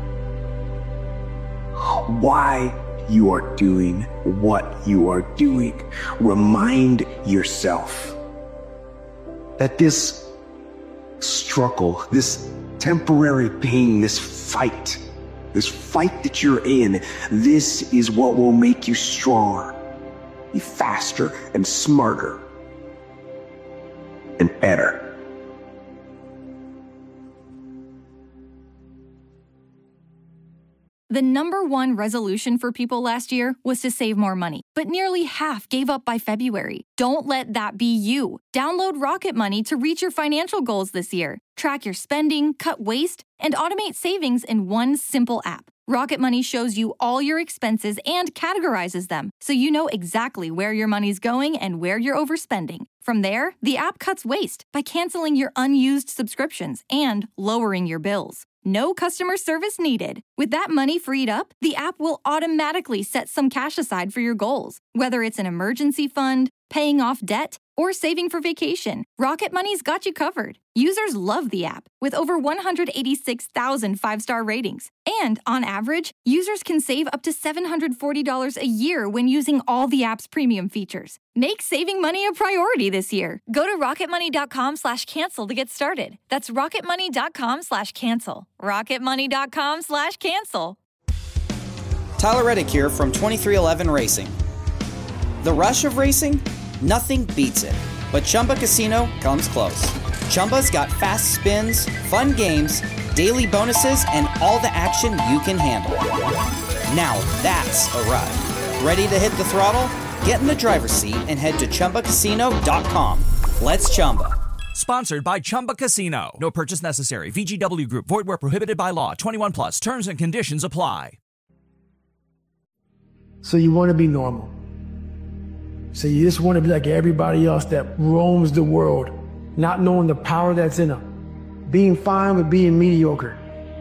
you are doing what you are doing. Remind yourself that this struggle, this temporary pain, this fight that you're in, this is what will make you stronger, be faster and smarter and better. The #1 resolution for people last year was to save more money, but nearly half gave up by February. Don't let that be you. Download Rocket Money to reach your financial goals this year. Track your spending, cut waste, and automate savings in one simple app. Rocket Money shows you all your expenses and categorizes them, so you know exactly where your money's going and where you're overspending. From there, the app cuts waste by canceling your unused subscriptions and lowering your bills. No customer service needed. With that money freed up, the app will automatically set some cash aside for your goals. Whether it's an emergency fund, paying off debt, or saving for vacation, Rocket Money's got you covered. Users love the app, with over 186,000 five-star ratings. And on average, users can save up to $740 a year when using all the app's premium features. Make saving money a priority this year. Go to rocketmoney.com/cancel to get started. That's rocketmoney.com/cancel. rocketmoney.com/cancel. Tyler Reddick here from 23XI Racing. The rush of racing? Nothing beats it. But Chumba Casino comes close. Chumba's got fast spins, fun games, daily bonuses, and all the action you can handle. Now that's a ride. Ready to hit the throttle? Get in the driver's seat and head to ChumbaCasino.com. Let's Chumba. Sponsored by Chumba Casino. No purchase necessary. VGW Group. Void where prohibited by law. 21 plus. Terms and conditions apply. So you want to be normal. So you just want to be like everybody else that roams the world, not knowing the power that's in them. Being fine with being mediocre.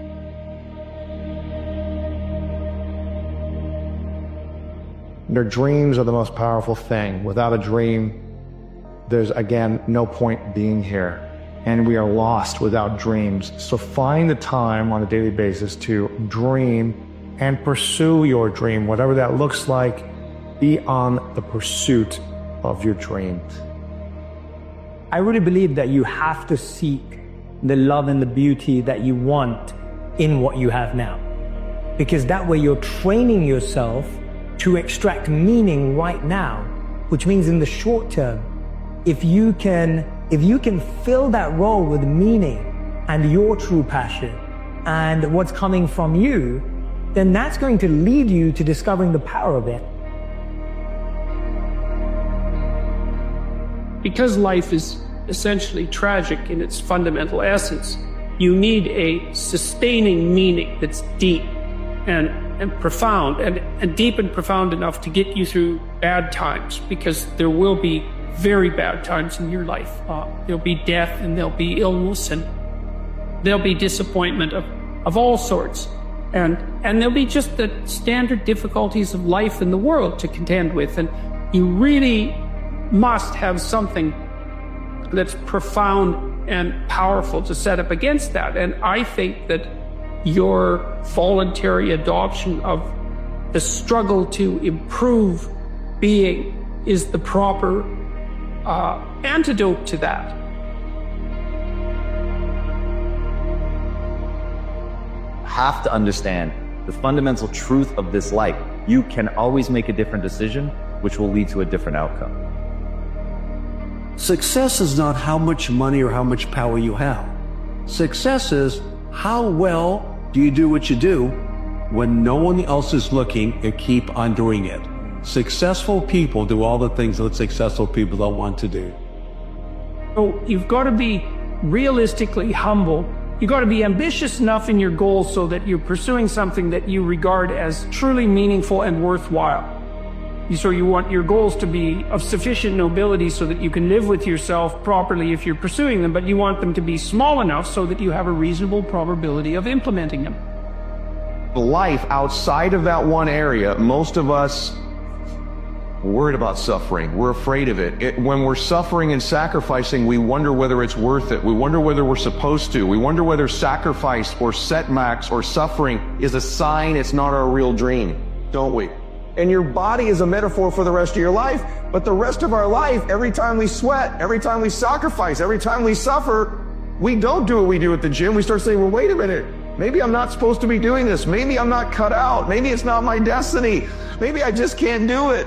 Their dreams are the most powerful thing. Without a dream, there's, again, no point being here. And we are lost without dreams. So find the time on a daily basis to dream and pursue your dream, whatever that looks like. Be on the pursuit of your dream. I really believe that you have to seek the love and the beauty that you want in what you have now. Because that way you're training yourself to extract meaning right now, which means in the short term, if you can fill that role with meaning and your true passion and what's coming from you, then that's going to lead you to discovering the power of it. Because life is essentially tragic in its fundamental essence, you need a sustaining meaning that's deep and profound, and deep and profound enough to get you through bad times, because there will be very bad times in your life. There'll be death, and there'll be illness, and there'll be disappointment of all sorts. And there'll be just the standard difficulties of life in the world to contend with. And you really must have something that's profound and powerful to set up against that. And I think that your voluntary adoption of the struggle to improve being is the proper antidote to that. Have to understand the fundamental truth of this life. You can always make a different decision, which will lead to a different outcome. Success is not how much money or how much power you have. Success is how well do you do what you do when no one else is looking and keep on doing it. Successful people do all the things that successful people don't want to do. So you've got to be realistically humble. You've got to be ambitious enough in your goals so that you're pursuing something that you regard as truly meaningful and worthwhile. So you want your goals to be of sufficient nobility so that you can live with yourself properly if you're pursuing them, but you want them to be small enough so that you have a reasonable probability of implementing them. Life outside of that one area, most of us are worried about suffering. We're afraid of it. When we're suffering and sacrificing, we wonder whether it's worth it. We wonder whether we're supposed to. We wonder whether sacrifice or setbacks or suffering is a sign it's not our real dream, don't we? And your body is a metaphor for the rest of your life, but the rest of our life, every time we sweat, every time we sacrifice, every time we suffer, we don't do what we do at the gym. We start saying, well, wait a minute. Maybe I'm not supposed to be doing this. Maybe I'm not cut out. Maybe it's not my destiny. Maybe I just can't do it.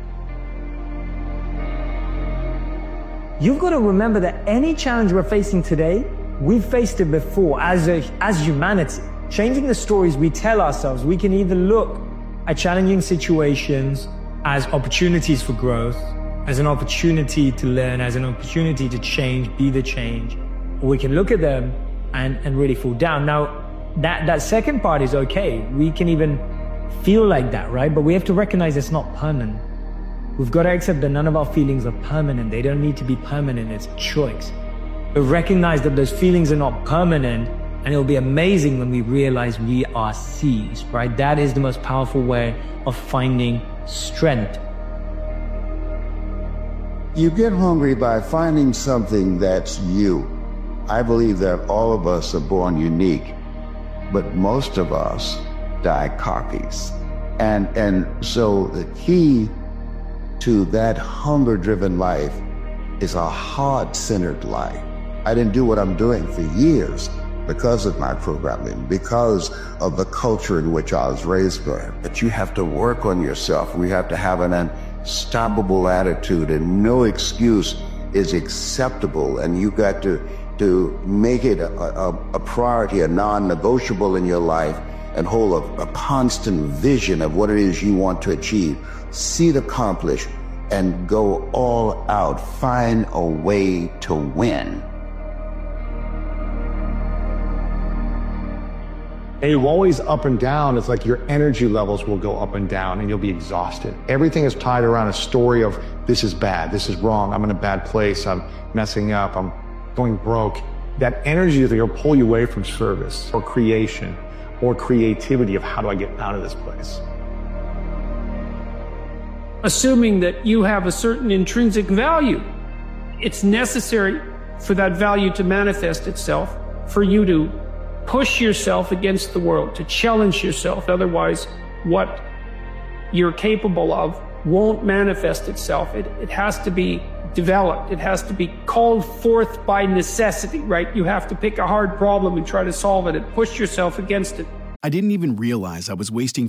You've got to remember that any challenge we're facing today, we've faced it before as humanity. Changing the stories we tell ourselves, we can either look at challenging situations as opportunities for growth, as an opportunity to learn, as an opportunity to change, be the change, or we can look at them and really fall down. Now, that second part is okay. We can even feel like that, right? But we have to recognize it's not permanent. We've got to accept that none of our feelings are permanent. They don't need to be permanent. It's a choice. But recognize that those feelings are not permanent, and it'll be amazing when we realize we are seized, right? That is the most powerful way of finding strength. You get hungry by finding something that's you. I believe that all of us are born unique, but most of us die copies. And so the key to that hunger-driven life is a heart-centered life. I didn't do what I'm doing for years because of my programming, because of the culture in which I was raised by. But you have to work on yourself. We have to have an unstoppable attitude, and no excuse is acceptable. And you got to to make it a priority, a non-negotiable in your life, and hold a constant vision of what it is you want to achieve, see it accomplished, and go all out. Find a way to win. And you're always up and down. It's like your energy levels will go up and down and you'll be exhausted. Everything is tied around a story of this is bad, this is wrong, I'm in a bad place, I'm messing up, I'm going broke. That energy will pull you away from service or creation or creativity of how do I get out of this place. Assuming that you have a certain intrinsic value, it's necessary for that value to manifest itself, for you to push yourself against the world, to challenge yourself. Otherwise, what you're capable of won't manifest itself. It has to be developed. It has to be called forth by necessity, right? You have to pick a hard problem and try to solve it and push yourself against it. I didn't even realize I was wasting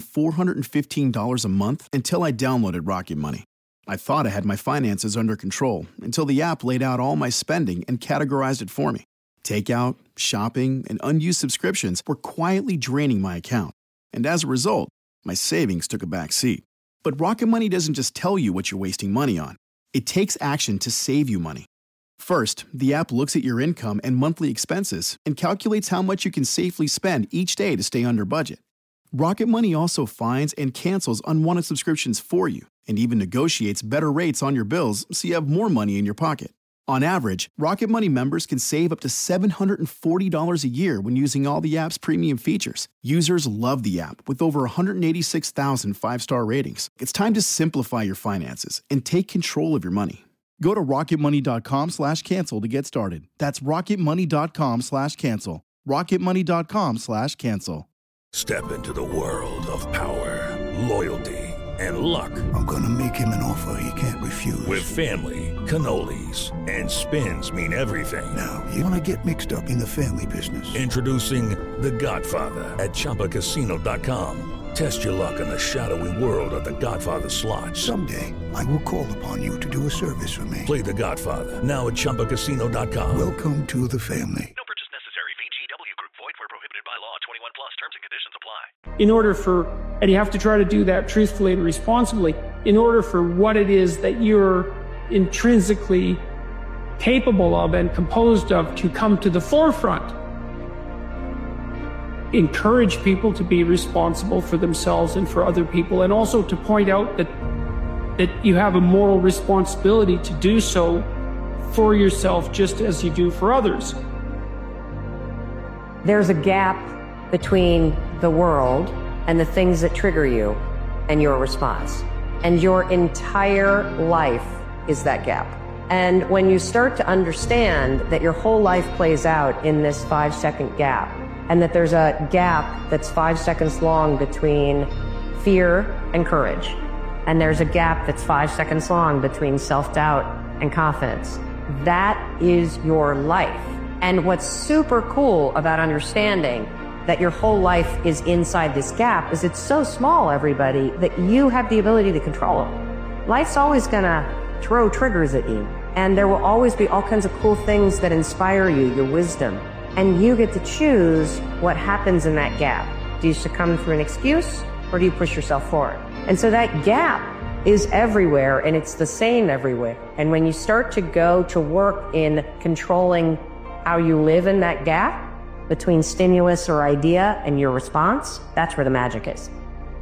$415 a month until I downloaded Rocket Money. I thought I had my finances under control until the app laid out all my spending and categorized it for me. Takeout, shopping, and unused subscriptions were quietly draining my account. And as a result, my savings took a back seat. But Rocket Money doesn't just tell you what you're wasting money on. It takes action to save you money. First, the app looks at your income and monthly expenses and calculates how much you can safely spend each day to stay under budget. Rocket Money also finds and cancels unwanted subscriptions for you and even negotiates better rates on your bills so you have more money in your pocket. On average, Rocket Money members can save up to $740 a year when using all the app's premium features. Users love the app with over 186,000 five-star ratings. It's time to simplify your finances and take control of your money. Go to rocketmoney.com/cancel to get started. That's rocketmoney.com/cancel. rocketmoney.com/cancel. Step into the world of power, loyalty, and luck. I'm gonna make him an offer he can't refuse. With family, cannolis, and spins mean everything. Now, you wanna get mixed up in the family business. Introducing The Godfather at ChumbaCasino.com. Test your luck in the shadowy world of The Godfather slot. Someday, I will call upon you to do a service for me. Play The Godfather, now at ChumbaCasino.com. Welcome to the family. No purchase necessary. VGW Group. Void where prohibited by law. 21 plus. Terms and conditions apply. In order for, and you have to try to do that truthfully and responsibly, in order for what it is that you're intrinsically capable of and composed of to come to the forefront. Encourage people to be responsible for themselves and for other people, and also to point out that you have a moral responsibility to do so for yourself just as you do for others. There's a gap between the world and the things that trigger you and your response. And your entire life is that gap. And when you start to understand that your whole life plays out in this 5-second gap, and that there's a gap that's 5 seconds long between fear and courage, and there's a gap that's 5 seconds long between self-doubt and confidence, that is your life. And what's super cool about understanding that your whole life is inside this gap is it's so small, everybody, that you have the ability to control it. Life's always gonna throw triggers at you, and there will always be all kinds of cool things that inspire you, your wisdom. And you get to choose what happens in that gap. Do you succumb through an excuse, or do you push yourself forward? And so that gap is everywhere, and it's the same everywhere. And when you start to go to work in controlling how you live in that gap between stimulus or idea and your response, that's where the magic is.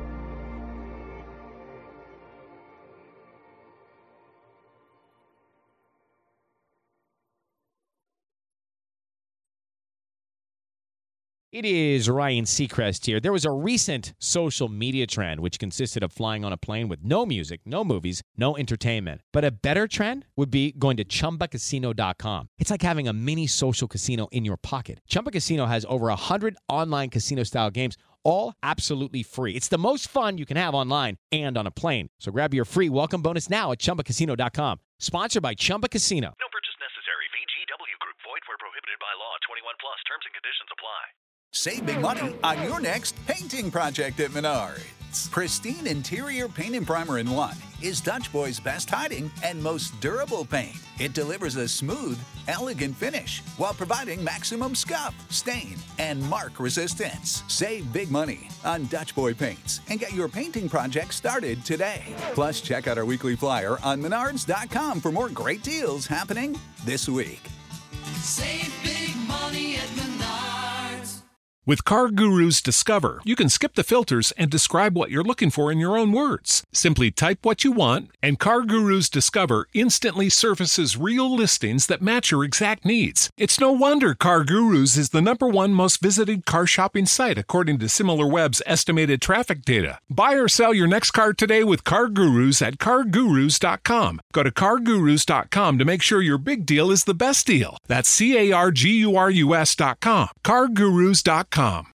It is Ryan Seacrest here. There was a recent social media trend which consisted of flying on a plane with no music, no movies, no entertainment. But a better trend would be going to ChumbaCasino.com. It's like having a mini social casino in your pocket. Chumba Casino has over 100 online casino-style games, all absolutely free. It's the most fun you can have online and on a plane. So grab your free welcome bonus now at ChumbaCasino.com. Sponsored by Chumba Casino. No purchase necessary. VGW Group. Void where prohibited by law. 21 plus. Terms and conditions apply. Save big money on your next painting project at Menards. Paints. Pristine interior paint and primer in one is Dutch Boy's best hiding and most durable paint. It delivers a smooth, elegant finish while providing maximum scuff, stain, and mark resistance. Save big money on Dutch Boy Paints and get your painting project started today. Plus, check out our weekly flyer on Menards.com for more great deals happening this week. Save big money at Menards. With CarGurus Discover, you can skip the filters and describe what you're looking for in your own words. Simply type what you want, and CarGurus Discover instantly surfaces real listings that match your exact needs. It's no wonder CarGurus is the #1 most visited car shopping site according to SimilarWeb's estimated traffic data. Buy or sell your next car today with CarGurus at CarGurus.com. Go to CarGurus.com to make sure your big deal is the best deal. That's CarGurus.com. CarGurus.com.